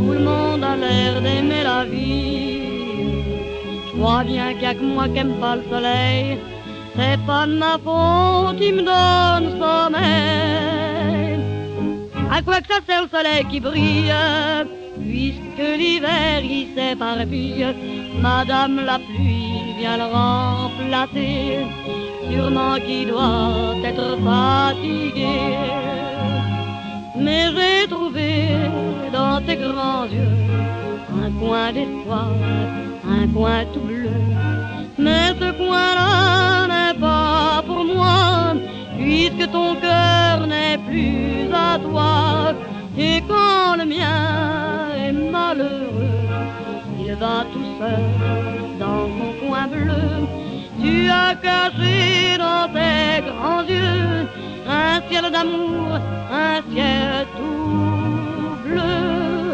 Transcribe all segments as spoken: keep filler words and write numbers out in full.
tout le monde a l'air d'aimer la vie. Je crois bien qu'il n'y a que moi qui aime pas le soleil. C'est pas de ma faute, il me donne sommeil. À quoi que ça sert le soleil qui brille, puisque l'hiver il s'éparpille. Madame la pluie vient le remplacer, sûrement qu'il doit être fatigué. Mais j'ai trouvé dans tes grands yeux un coin d'espoir, un coin tout bleu. Mais ce coin-là n'est pas pour moi, puisque ton cœur n'est plus à toi. Et quand le mien est malheureux, il va tout seul dans son coin bleu. Tu as caché dans tes grands yeux un ciel d'amour, un ciel tout bleu.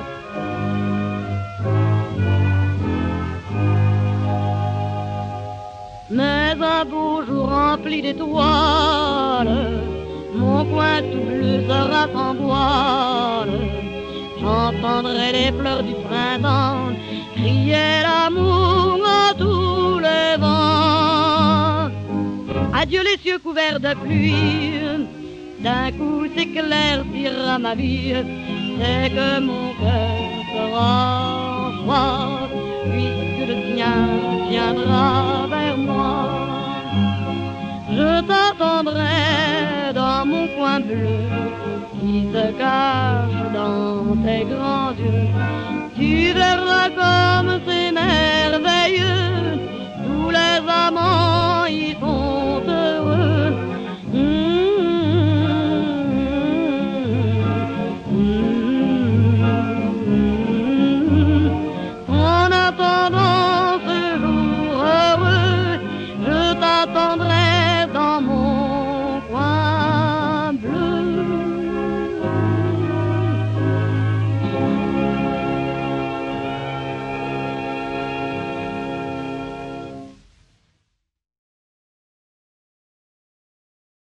Mais un beau jour rempli d'étoiles, mon coin tout bleu sera sans voile. J'entendrai les fleurs du printemps crier l'amour à tous les vents. Adieu les cieux couverts de pluie, d'un coup s'éclaircira ma vie. C'est que mon cœur sera froid, puisque le tien viendra vers moi. Je t'attendrai dans mon coin bleu qui se cache dans tes grands yeux. Tu